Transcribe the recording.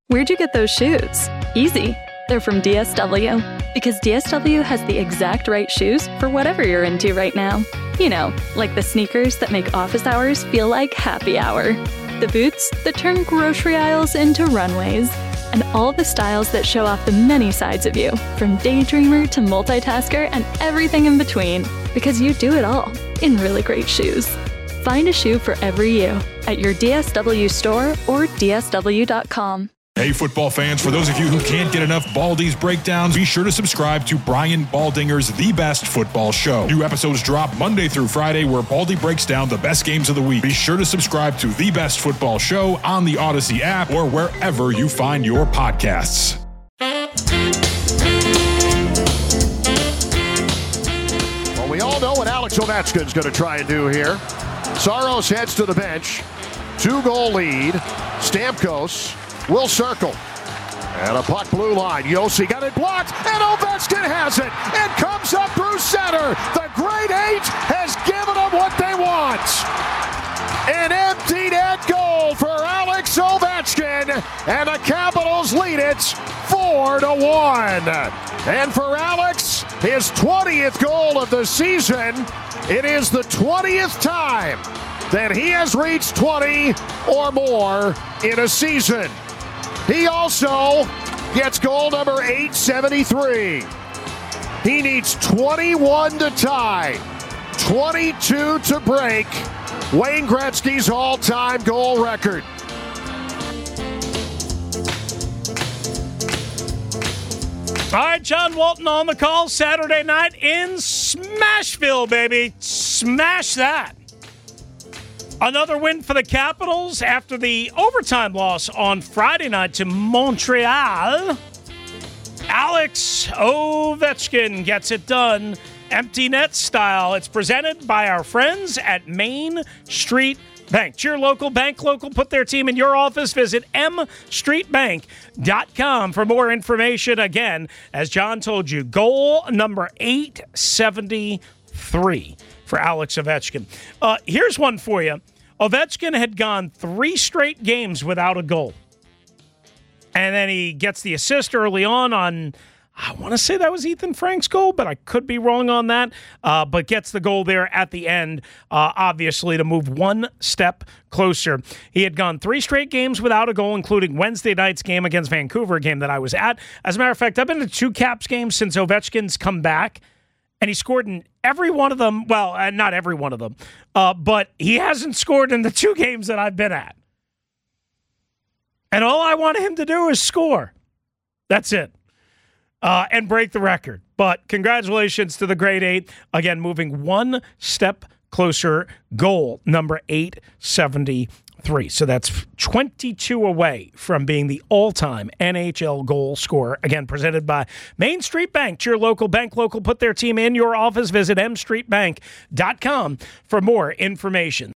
Where'd you get those shoes? Easy. They're from DSW. Because DSW has the exact right shoes for whatever you're into right now. You know, like the sneakers that make office hours feel like happy hour. The boots that turn grocery aisles into runways. And all the styles that show off the many sides of you, from daydreamer to multitasker and everything in between. Because you do it all in really great shoes. Find a shoe for every you at your DSW store or DSW.com. Hey, football fans, for those of you who can't get enough Baldy's breakdowns, be sure to subscribe to Brian Baldinger's The Best Football Show. New episodes drop Monday through Friday where Baldy breaks down the best games of the week. Be sure to subscribe to The Best Football Show on the Odyssey app or wherever you find your podcasts. Well, we all know what Alex Ovechkin's going to try and do here. Saros heads to the bench. 2-goal lead. Stamkos will circle. And a puck blue line. Yossi got it blocked, and Ovechkin has it. It comes up through center. The Great Eight has given them what they want. An empty net goal for Alex Ovechkin, and the Capitals lead it 4-1. And for Alex, his 20th goal of the season. It is the 20th time that he has reached 20 or more in a season. He also gets goal number 873. He needs 21 to tie, 22 to break Wayne Gretzky's all-time goal record. All right, John Walton on the call Saturday night in Smashville, baby. Smash that. Another win for the Capitals after the overtime loss on Friday night to Montreal. Alex Ovechkin gets it done, empty net style. It's presented by our friends at Main Street Bank. It's your local bank, local. Put their team in your office. Visit mstreetbank.com for more information. Again, as John told you, goal number 873 for Alex Ovechkin. Here's one for you. Ovechkin had gone 3 straight games without a goal. And then he gets the assist early on, I want to say that was Ethan Frank's goal, but I could be wrong on that. But gets the goal there at the end, obviously, to move one step closer. He had gone 3 straight games without a goal, including Wednesday night's game against Vancouver, a game that I was at. As a matter of fact, I've been to 2 Caps games since Ovechkin's come back. And he scored in every one of them. Well, not every one of them. But he hasn't scored in the 2 games that I've been at. And all I want him to do is score. That's it. And break the record. But congratulations to the Great Eight. Again, moving one step closer. Goal number 873. So that's 22 away from being the all-time NHL goal scorer. Again, presented by Main Street Bank. Your local bank, local. Put their team in your office. Visit mstreetbank.com for more information.